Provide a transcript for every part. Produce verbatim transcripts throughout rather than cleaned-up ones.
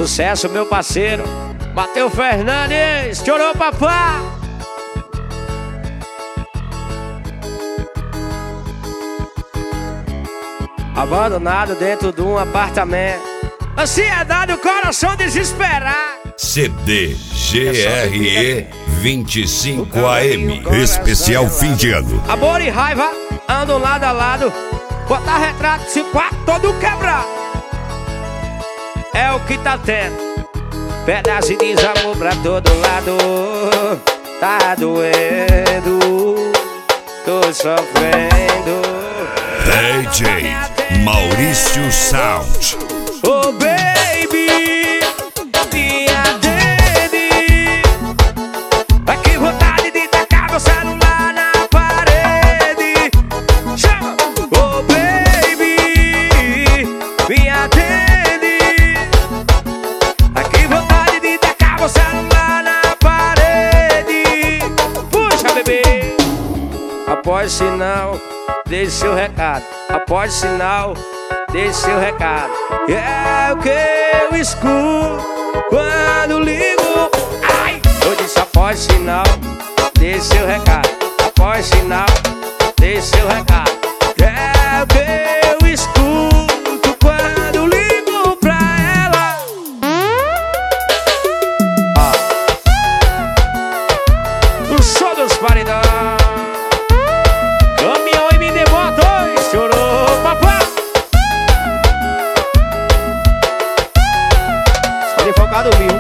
Sucesso, meu parceiro Mateus Fernandes, chorou papá. Abandonado dentro de um apartamento, ansiedade, o coração desesperar. C D G R E vinte e cinco A M, especial fim de ano. Amor e raiva andam lado a lado, botar retrato, se quarto todo quebrado. É o que tá tendo, pedaço de desamor pra todo lado. Tá doendo, tô sofrendo. D J Maurício Sound. Oh baby, minha Dede, ai que vontade de tacar meu celular na parede. Chama! Oh baby, minha Dede, ai que vontade de tacar meu celular na parede. Puxa bebê, após sinal, deixe seu recado. Após sinal, deixe seu recado. É o que eu escuto quando ligo. Ai! Eu disse após sinal, deixe seu recado. Após sinal, deixe seu recado. É o que eu escuto quando ligo pra ela. Ah. O som dos paredão. Caminhão e me demoto. Chorou papá. Só de focado mil.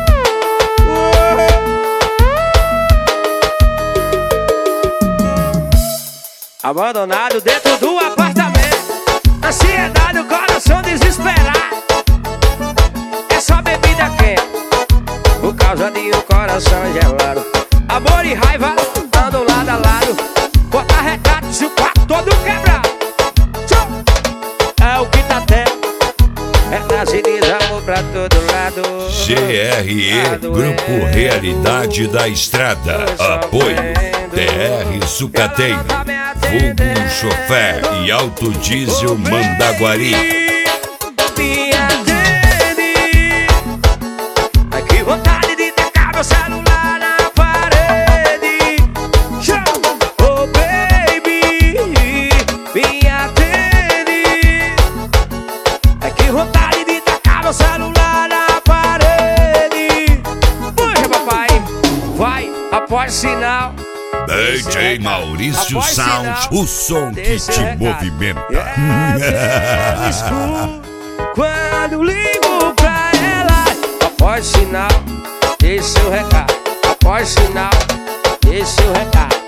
Abandonado dentro do apartamento, ansiedade, o coração desesperado. É só bebida quente por causa de um coração gelado. Amor e raiva andam lado a lado, botar retrato se o quarto todo quebrado. É o que tá tendo, é nasce desamor pra todo lado. G R E, Grupo Realidade da Estrada. Apoio T R Sucateiro, Vulgo Chofé e Auto Diesel Mandaguari. Minha Dede, ai que vontade de tacar meu celular na parede. Oh baby, minha Dede, ai que vontade de tacar meu celular na parede. Puxa papai, vai após sinal. D J Maurício Sound, o som que te movimenta. É, escuro quando ligo pra ela. Após sinal, deixe seu recado. Após sinal, deixe seu recado.